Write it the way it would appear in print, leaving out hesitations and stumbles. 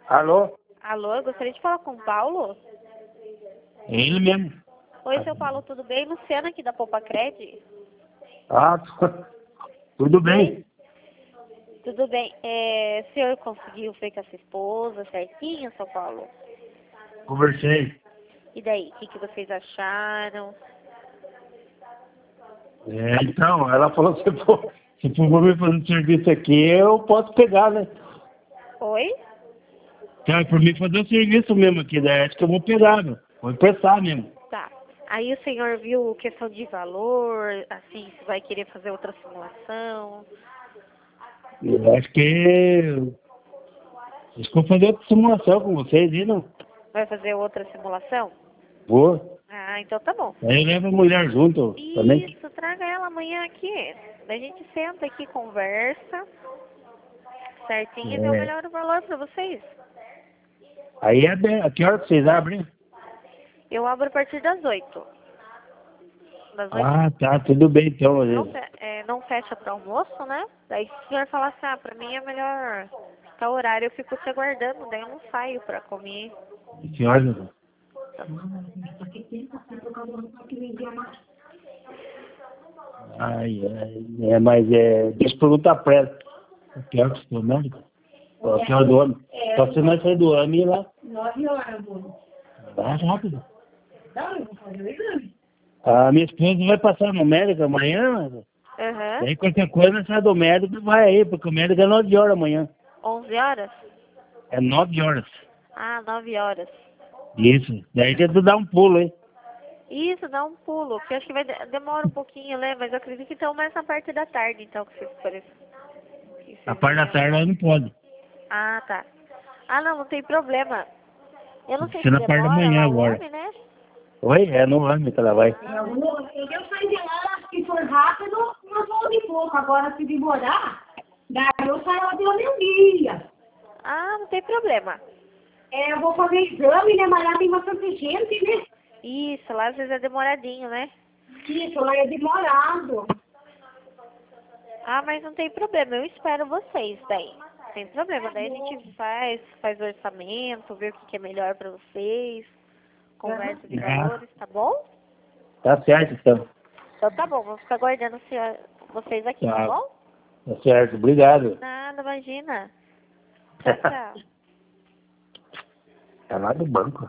Alô? Alô, eu gostaria de falar com o Paulo. É ele mesmo. Oi, seu Paulo, tudo bem? Luciana aqui da Poupa Cred. Ah, tudo bem. Tudo bem. O senhor conseguiu ver com a sua esposa certinho, seu Paulo? Conversei. E daí, o que vocês acharam? Então, ela falou que se for me fazer serviço aqui, eu posso pegar, né? Oi? Então, por mim fazer o serviço mesmo aqui da ética, eu vou pegar, meu. Vou emprestar mesmo. Tá. Aí o senhor viu questão de valor, assim, se vai querer fazer outra simulação? Eu acho que vou fazer outra simulação com vocês, e não Vai fazer outra simulação? vou. Ah, então tá bom. Aí eu levo a mulher junto também. Isso, traga ela amanhã aqui. Daí a gente senta aqui, conversa certinho e vê o É. melhor valor pra vocês. Aí é bem. A que hora que vocês abrem? Eu abro a partir das 8. Das 8 Ah, tá, tudo bem então. não fecha para almoço, né? Daí se o senhor falar assim, ah, pra mim é melhor tal horário, eu fico te aguardando, daí eu não saio pra comer. Que horas? Deixa eu perguntar pra ela. Que hora que você é médico? Que hora do homem? Só se nós sair do homem e ir lá. 9 horas, amor. Vai rápido. Não, eu vou fazer o exame. A minha esposa vai passar no médico amanhã. Aham. Daí qualquer coisa nós sai do médico e vai aí, porque o médico é 9 horas amanhã. 11 horas? É 9 horas. Ah, 9 horas. Isso. Daí tem que dar um pulo, hein? Isso, dá um pulo, porque acho que demora um pouquinho, né? Mas eu acredito que então mais na parte da tarde, então, que vocês forem. A parte da tarde ela não pode. Ah, tá. Ah, não tem problema. Eu não sei Ser se na parte da demora manhã lá o agora. homem, né? Oi? É no homem que ela vai. Eu saio de lá, se for rápido, nós vamos de pouco. Agora, se demorar, daí eu saio lá pela meio-dia. Ah, não tem problema. Eu vou fazer exame, né? Mas lá tem bastante gente, né? Isso, lá às vezes é demoradinho, né? Isso, lá é demorado. Ah, mas não tem problema, eu espero vocês daí. Sem problema, daí a gente faz o orçamento, vê o que é melhor pra vocês, conversa de valores, tá bom? Tá certo, então. Então tá bom, vamos ficar aguardando vocês aqui, tá bom? Tá certo, obrigado. Nada, imagina. Tchau, tchau. Tá lá do banco.